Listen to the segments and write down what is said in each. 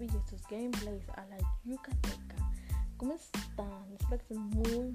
y estos gameplays a la Yucateca. ¿Cómo están? Espero que estén muy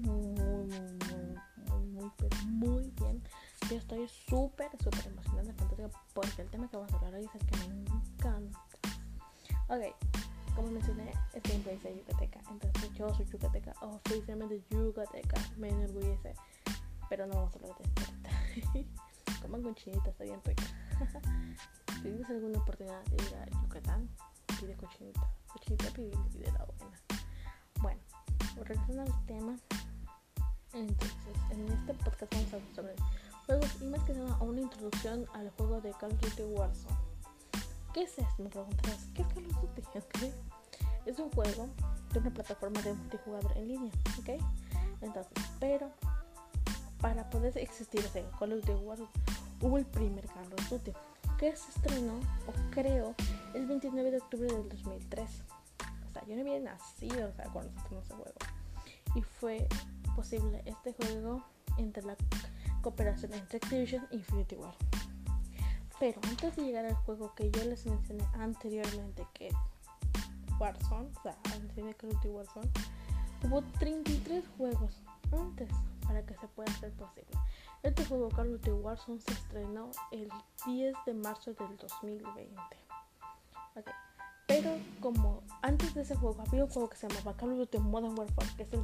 bien. Yo estoy súper emocionada y fantástica porque el tema que vamos a hablar hoy es el que me encanta. Ok, como mencioné, es gameplays de Yucateca. Entonces yo soy Yucateca, oficialmente Yucateca, me enorgullece. Pero no vamos a hablar de esto ahorita. Coman con chinita, está bien rica. Si tienes alguna oportunidad de ir a Yucatán, pide cochinita. Cochinita pide la buena. Bueno, regresando al tema. Entonces, en este podcast vamos a hablar sobre juegos y más que nada una introducción al juego de Call of Duty Warzone. ¿Qué es esto? Me preguntarás. ¿Qué es Call of Duty? ¿Okay? Es un juego de una plataforma de multijugador en línea, ¿ok? Entonces, pero para poder existir ese Call of Duty Warzone hubo el primer Call of Duty que se estrenó, o creo, el 29 de octubre del 2003. O sea, yo no había nacido, o sea, cuando se estrenó ese juego. Y fue posible este juego entre la cooperación entre Activision y Infinity Ward. Pero antes de llegar al juego que yo les mencioné anteriormente, que es Warzone, o sea, antes de Call of Duty Warzone, hubo 33 juegos antes para que se pueda hacer posible. Este juego Call of Duty Warzone se estrenó el 10 de marzo del 2020. Okay. Pero como antes de ese juego había un juego que se llamaba Call of Duty Modern Warfare, que es el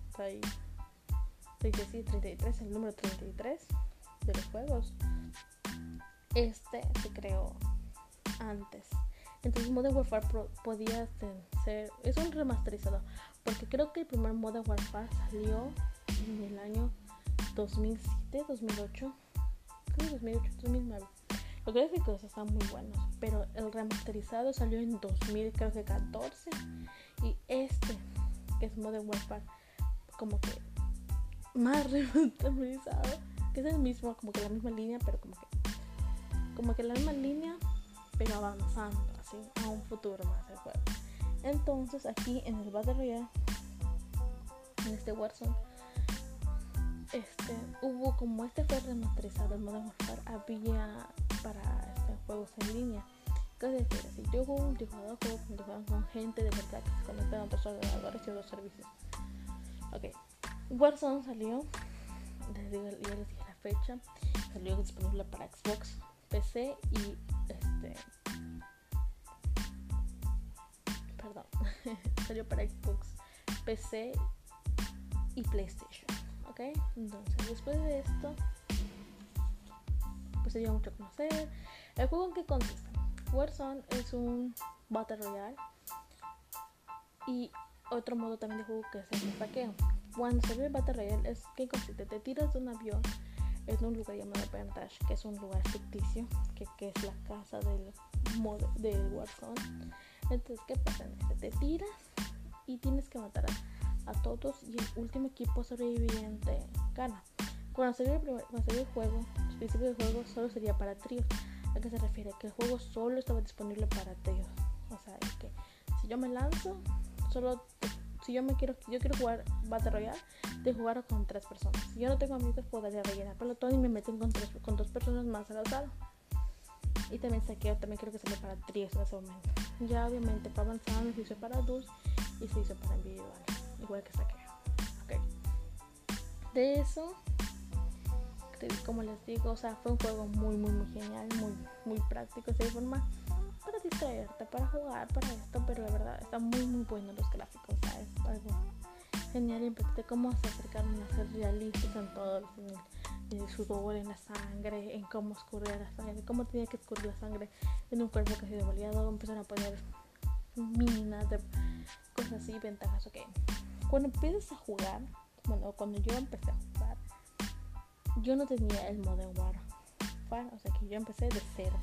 33, el número 33 de los juegos. Este se creó antes. Entonces Modern Warfare podía ser, es un remasterizado, porque creo que el primer Modern Warfare salió en el año 2007, 2008, creo 2008, 2009. Los gráficos están muy buenos, pero el remasterizado salió en 2014 y este, que es Modern Warfare, como que más remasterizado, que es el mismo, como que la misma línea, pero como que la misma línea, pero avanzando así a un futuro más del juego. Entonces aquí en el Battle Royale, en este Warzone, hubo, como este fue remasterizado, el Modern Warfare había para juegos en línea. ¿Qué decir? Si yo juego multijugador, juego multijugador con gente de verdad que se conectan a otros ordenadores y otros servicios. Ok, Warzone salió, ya les dije la fecha, salió disponible para Xbox, PC y salió para Xbox, PC y PlayStation. Ok, entonces después de esto pues se dio mucho a conocer. ¿El juego en qué consiste? Warzone es un Battle Royale y otro modo también de juego que es el saqueo. Cuando se ve el Battle Royale es que consiste, te tiras de un avión en un lugar llamado Vantage, que es un lugar ficticio, que es la casa del Warzone. Entonces, ¿qué pasa en este? Te tiras y tienes que matar a todos y el último equipo sobreviviente gana. Cuando salió el juego, el principio del juego solo sería para tríos. ¿A qué se refiere? Que el juego solo estaba disponible para tríos. O sea, es que si yo me lanzo, si yo quiero jugar Battle Royale, de jugar con 3 personas. Si yo no tengo amigos, podría rellenar pelotón y me meten con 2 personas más al azar. Y también saqueo, también creo que sale para tríos en ese momento. Ya obviamente para avanzar se hizo para dúos y se hizo para individual, igual que saqueo. Okay. De eso, como les digo, o sea, fue un juego muy genial, muy práctico, de forma para distraerte, para jugar, para esto, pero la verdad está muy bueno los gráficos, o sea, es algo genial y impactante cómo se acercaron a ser realistas en todo, en el sudor, en la sangre, en cómo escurría la sangre, cómo tenía que escurrir la sangre en un cuerpo que ha sido baleado. Empezaron a poner minas, de cosas así, ventajas. Ok, cuando empiezas a jugar, cuando yo empecé a jugar, yo no tenía el Modern Warfare, o sea que yo empecé de cero.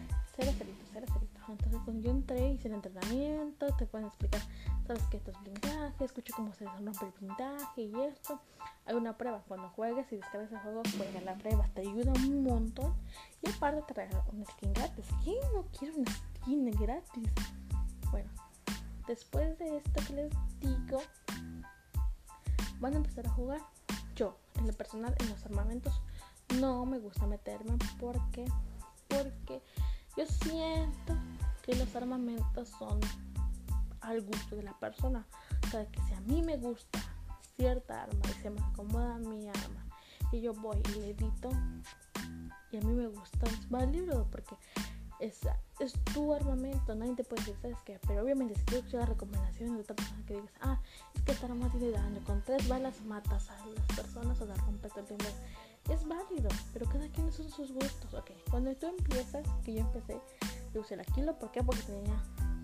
Entonces cuando yo entré, hice el entrenamiento, te pueden explicar, sabes que esto es blindaje, escucho cómo se rompe el blindaje y esto. Hay una prueba, cuando juegues y descargas el juego, juega la prueba, te ayuda un montón. Y aparte te regalan una skin gratis. ¿Quién no quiere una skin gratis? Bueno, después de esto que les digo, van a empezar a jugar. Yo, en lo personal, en los armamentos no me gusta meterme porque yo siento que los armamentos son al gusto de la persona. O sea, que si a mí me gusta cierta arma y se me acomoda mi arma y yo voy y le edito y a mí me gusta, es válido porque es tu armamento, nadie te puede decir, ¿sabes qué? Pero obviamente si tú escuchas la recomendación de otra persona que digas, es que esta arma tiene daño, con 3 balas matas a las personas o las rompes el primero, es válido, pero cada quien son sus gustos, ok. Cuando tú empiezas, que yo empecé, yo usé la Kilo, ¿por qué? Porque tenía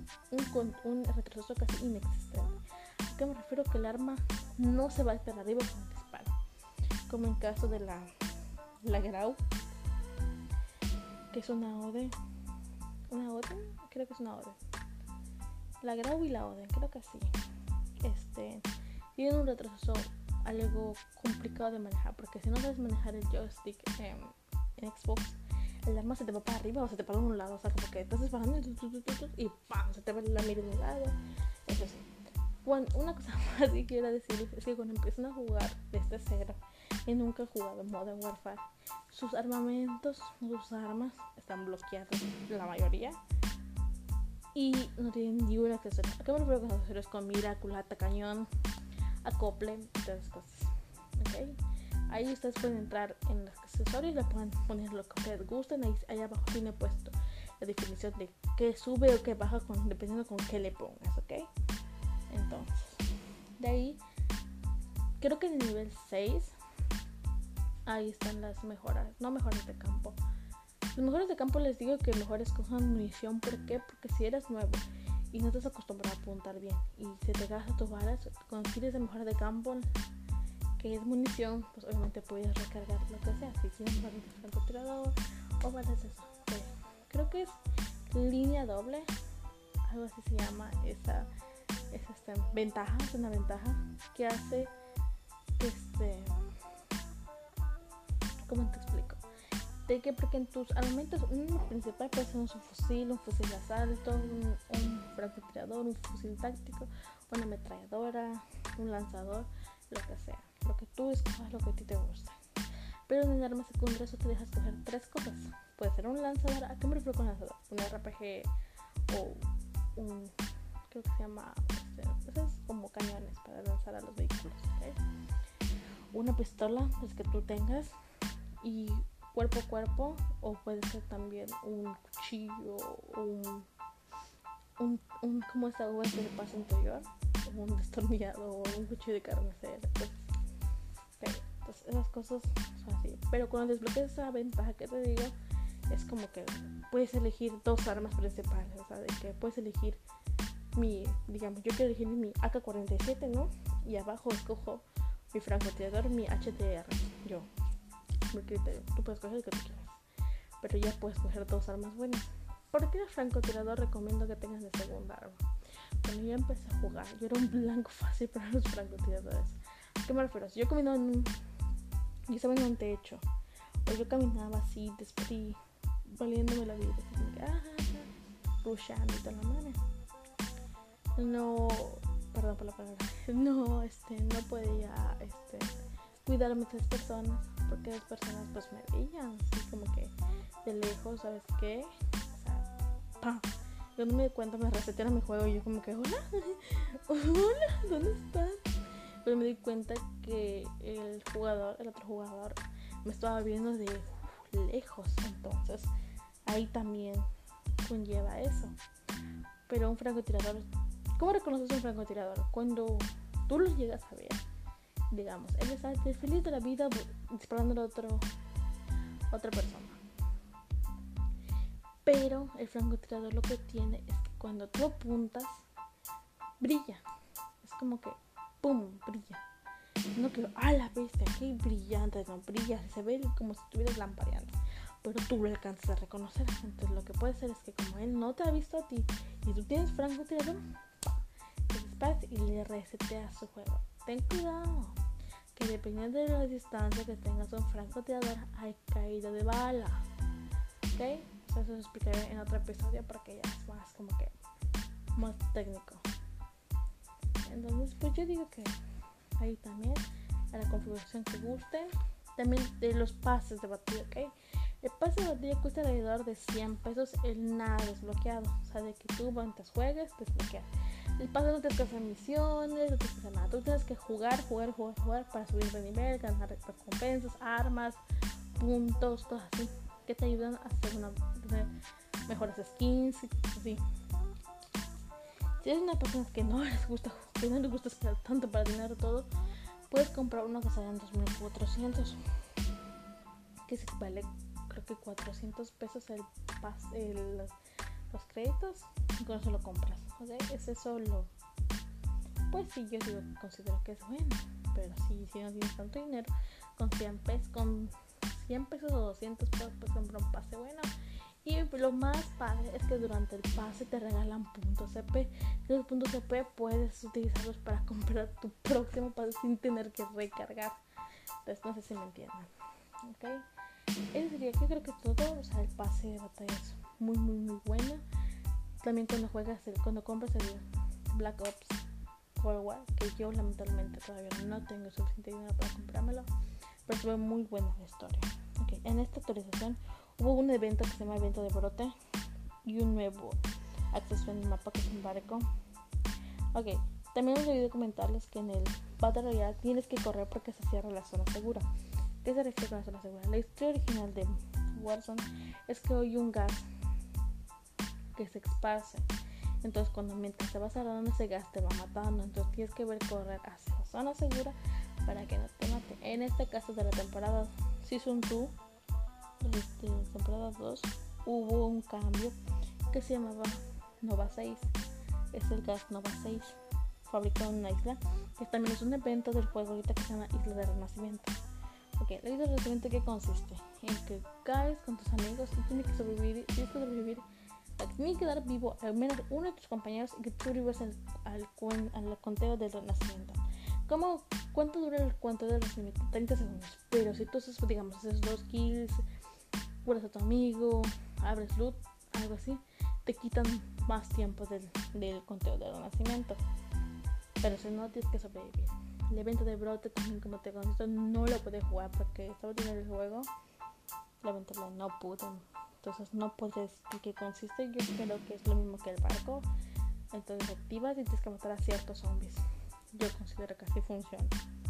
un retroceso casi inexistente. ¿A qué me refiero? Que el arma no se va para arriba con el disparo, como en caso de la Grau, que es una Oden, creo que es una Oden, la Grau y la Oden, creo que sí, tienen un retroceso algo complicado de manejar, porque si no sabes manejar el joystick en Xbox, el arma se te va para arriba o se te para a un lado, o sea, como que estás disparando y ¡pam! Se te va la mira de un lado. Eso sí. Una cosa más que quiero decir es que cuando empiezan a jugar desde cero y nunca he jugado Modern Warfare, sus armamentos, sus armas están bloqueados, la mayoría, y no tienen ni un accesorio. ¿A qué me refiero con accesorios? Con mira, culata, cañón, acople y todas esas cosas, ¿ok? Ahí ustedes pueden entrar en los accesorios, le pueden poner lo que ustedes gusten. Ahí abajo tiene puesto la definición de qué sube o qué baja dependiendo con qué le pongas, ¿ok? Entonces, de ahí, creo que en el nivel 6, ahí están las mejoras, no mejoras de campo. Los mejores de campo les digo que mejor escojan munición. ¿Por qué? Porque si eres nuevo y no estás acostumbrado a apuntar bien y se te gastan tus balas, cuando tienes de mejora de campo, que es munición, pues obviamente puedes recargar lo que sea, si tienes balas de francotirador o balas de eso. Creo que es línea doble, algo así se llama esa ventaja, es una ventaja que hace ¿cómo te explico? De que porque en tus armamentos principal puede ser un fusil de asalto, un francotirador, un fusil táctico, una ametralladora, un lanzador, lo que sea, lo que tú escojas, lo que a ti te gusta. Pero en el arma secundaria eso te deja escoger 3 cosas. Puede ser un lanzador. ¿A qué me refiero con lanzador? Un RPG o un, creo que se llama, es como cañones para lanzar a los vehículos, ¿okay? Una pistola, pues que tú tengas, y cuerpo a cuerpo, o puede ser también un cuchillo o un como esa uva que le pasa interior, como un destornillador o un cuchillo de carnicera, pues. Entonces esas cosas son así. Pero cuando desbloqueas esa ventaja que te digo, es como que puedes elegir 2 armas principales, o sea, de que puedes elegir digamos, yo quiero elegir mi AK-47, ¿no? Y abajo escojo mi francotirador, mi HTR, yo, mi criterio. Tú puedes escoger el que tú quieras, pero ya puedes escoger 2 armas buenas. ¿Por qué el francotirador recomiendo que tengas de segunda arma? Cuando yo empecé a jugar, yo era un blanco fácil para los francotiradores. ¿A qué me refiero? Si yo caminaba yo estaba en un techo, o yo caminaba así, despedí, valiéndome la vida, así como que, rushando y toda la madre. No, perdón por la palabra, no podía, cuidarme de esas personas, porque las personas pues me veían así como que de lejos, ¿sabes qué? O sea, ¡pam! Yo no me di cuenta, me resetearon mi juego y yo como que, hola, ¿dónde estás? Pero me di cuenta que el otro jugador, me estaba viendo de lejos, entonces ahí también conlleva eso. Pero un francotirador, ¿cómo reconoces un francotirador? Cuando tú lo llegas a ver, digamos, él está feliz de la vida disparando a otra persona. Pero el francotirador lo que tiene es que cuando tú apuntas, brilla. Es como que, ¡pum!, brilla. No que, la bestia, qué brillante, no brilla, se ve como si estuvieras lampareando. Pero tú lo alcanzas a reconocer. Entonces lo que puede ser es que como él no te ha visto a ti y tú tienes francotirador, te disparas y le reseteas su juego. Ten cuidado, que dependiendo de la distancia que tengas un francotirador, hay caída de bala. ¿Ok? Eso lo explicaré en otro episodio porque ya es más como que más técnico. Entonces pues yo digo que ahí también a la configuración que guste. También de los pases de batalla, ¿ok? El pase de batalla cuesta alrededor de 100 pesos el nada desbloqueado. O sea, de que tú mientras juegues desbloqueas. El pase no tienes que hacer misiones, no tienes que hacer nada. Tú tienes que jugar para subir de nivel, ganar recompensas, armas, puntos, cosas así que te ayudan a tener mejores skins, así. Si eres una persona que no les gusta esperar tanto para dinero todo, puedes comprar uno que sale en 2.400, que se vale creo que 400 pesos los créditos, y con eso lo compras, ¿ok? Es eso pues sí, yo digo que considero que es bueno, pero si no tienes tanto dinero, con 100 pesos o 200 pesos puedes comprar un pase bueno. Y lo más padre es que durante el pase te regalan puntos CP. Y los puntos CP puedes utilizarlos para comprar tu próximo pase sin tener que recargar. Entonces no sé si me entienden, ¿ok? Eso sería, yo creo que todo. O sea, el pase de batalla es muy bueno. También cuando compras el Black Ops Cold War, que yo lamentablemente todavía no tengo suficiente dinero para comprármelo, pero estuvo muy buena la historia. Okay. En esta actualización hubo un evento que se llama Evento de Brote y un nuevo acceso en el mapa que es un barco. Ok, también os olvidé comentarles que en el Battle Royale tienes que correr porque se cierra la zona segura. ¿Qué se refiere con la zona segura? La historia original de Warzone es que hay un gas que se esparce. Entonces mientras te vas cerrando ese gas te va matando. Entonces tienes que correr hacia la zona segura para que no te mate. En este caso de la temporada Season 2, temporada 2, hubo un cambio que se llamaba Nova 6. Es el gas Nova 6, fabricado en una isla, que también es un evento del juego ahorita que se llama Isla de Renacimiento. Ok, la Isla de Renacimiento, ¿qué consiste? En que caes con tus amigos y tienes que sobrevivir, tienes que dar vivo al menos uno de tus compañeros y que tú vives al conteo del renacimiento. ¿Cuánto dura el conteo del renacimiento? 30 segundos. Pero si tú haces 2 kills, curas a tu amigo, abres loot, algo así, te quitan más tiempo del conteo del renacimiento. Pero si no, tienes que sobrevivir. El evento de brote también, como te contesto, no lo pude jugar porque estaba en el juego. Lamentablemente no pude. Entonces no puedes decir qué consiste. Yo creo que es lo mismo que el barco. Entonces activas y tienes que matar a ciertos zombies. Yo considero que así funciona.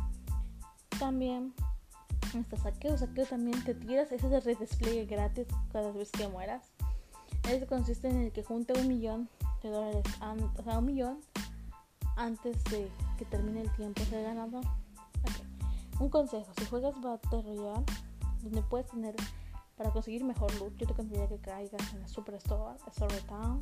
También está saqueo también te tiras. Ese es el redespliegue gratis cada vez que mueras. Eso consiste en el que junte $1 millón, o sea, $1 millón antes de que termine el tiempo de ganador. Okay. Un consejo: si juegas Battle Royale, donde puedes tener para conseguir mejor loot, yo te aconsejaría que caigas en la Superstore, Store Town,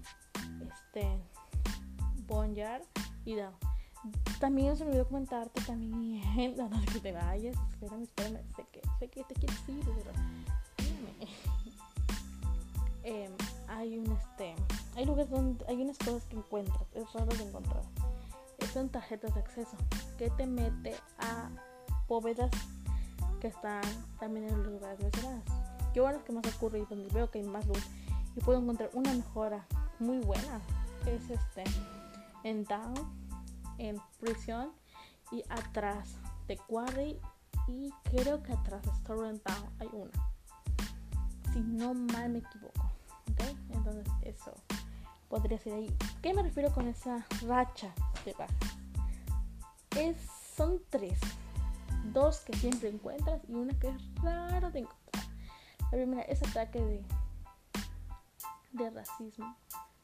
Boneyard y Down. También se me olvidó comentarte también, no que te vayas, espérame, sé que te quieres ir, pero hay lugares donde hay unas cosas que encuentras, es raro de encontrar. Son tarjetas de acceso que te mete a bóvedas que están también en los lugares mencionados. Yo a los que más ocurre y donde veo que hay más loot y puedo encontrar una mejora muy buena es en Down, en Prison y atrás de Quarry, y creo que atrás de Store Town hay una, si no mal me equivoco. ¿Okay? Entonces eso podría ser ahí. ¿Qué me refiero con esa racha de bajas? Son 3, 2 que siempre encuentras y una que es raro de encontrar. La primera es ataque de racismo,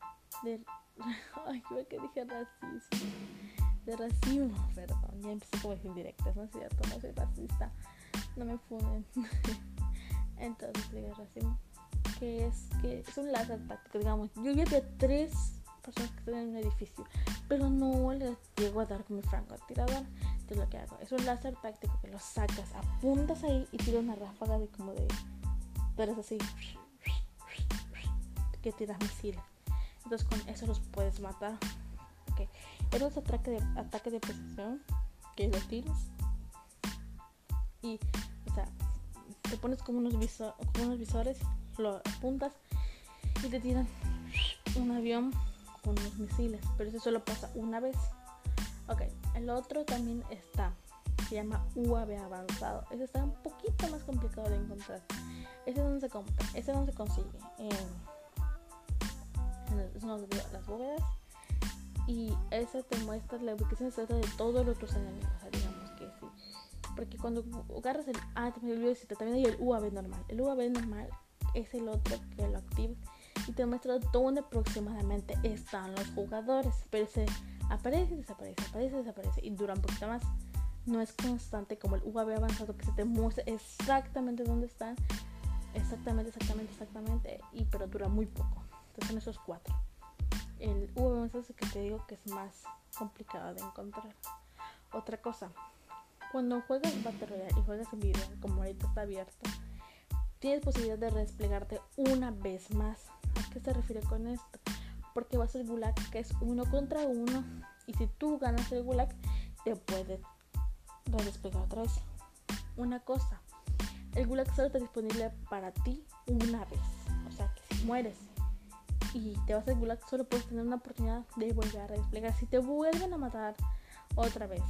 ay, creo que dije racismo, de racismo, perdón, ya empecé como indirectas, no es cierto, no soy racista, no me funen. Entonces digo racismo, que es un láser táctico, digamos. Yo ya vi a 3 personas que están en un edificio, pero no les llego a dar con mi francotirador. Entonces lo que hago es un láser táctico que lo sacas, apuntas ahí y tiras una ráfaga de como de, pero es así, que tiras misiles. Entonces con eso los puedes matar. Okay. Es un ataque de precisión que lo tiras y, o sea, te pones como unos visores, lo apuntas y te tiran un avión con unos misiles, pero eso solo pasa una vez. Ok, el otro también se llama UAV avanzado. Ese está un poquito más complicado de encontrar. Ese no se consigue en las bóvedas y esa te muestra la ubicación exacta de todos los otros enemigos, o sea, digamos que sí. Porque cuando agarras el... me olvidé decirte, también hay el UAV normal. El UAV normal es el otro que lo activa y te muestra dónde aproximadamente están los jugadores. Pero se aparece y desaparece, aparece y desaparece y dura un poquito más. No es constante como el UAV avanzado que se te muestra exactamente dónde están. Exactamente, y pero dura muy poco. Entonces son esos 4. El UAV avanzado es el que te digo que es más complicado de encontrar. Otra cosa, cuando juegas Battle Royale y juegas en video, como ahorita está abierto, tienes posibilidad de desplegarte una vez más. ¿A qué se refiere con esto? Porque vas al gulag, que es 1 contra 1, y si tú ganas el gulag, te puedes redesplegar otra vez. Una cosa, el gulag solo está disponible para ti una vez. O sea que si mueres y te vas al gulag, solo puedes tener una oportunidad de volver a redesplegar. Si te vuelven a matar otra vez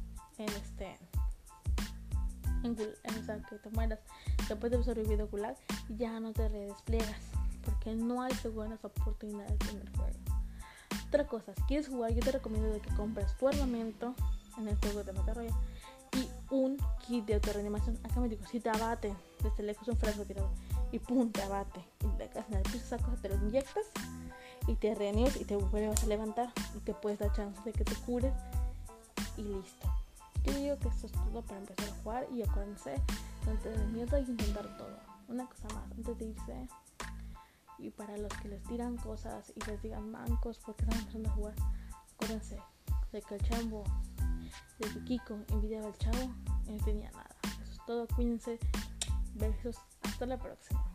o sea, que te mueras después de haber sobrevivido gulag, ya no te redespliegas porque no hay segundas oportunidades en el juego. Otra cosa, si quieres jugar, yo te recomiendo de que compres tu armamento en el juego de Battle Royale y un kit de autorreanimación. Acá me digo, si te abaten desde lejos un frasco tirado y pum, te abate y te caes en el piso, sacas, te lo inyectas y te reanimas y te vuelves a levantar y te puedes dar chance de que te cures y listo. Yo digo que esto es todo para empezar a jugar y acuérdense, no te des miedo y intentar todo. Una cosa más antes de irse, y para los que les tiran cosas y les digan mancos porque están empezando a jugar, acuérdense de que el chavo, de que Kiko envidiaba al chavo y no tenía nada. Eso es todo, cuídense, besos, hasta la próxima.